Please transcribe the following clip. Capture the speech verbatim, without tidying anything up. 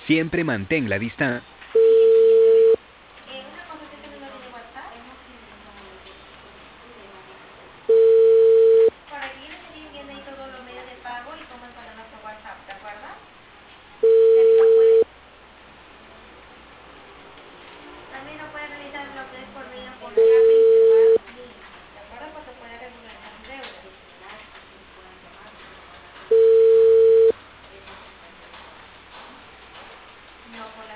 Siempre mantén la distancia. Eh, una cosa es ese número de WhatsApp. Por aquí yo le estoy enviando ahí todos los medios de pago y cómo encontrarnos por WhatsApp, ¿de acuerdo? También lo puede, también lo puede realizar lo que es por medio por Yape y SmartMe, ¿de acuerdo? Porque puede regularizar su deuda. No, por la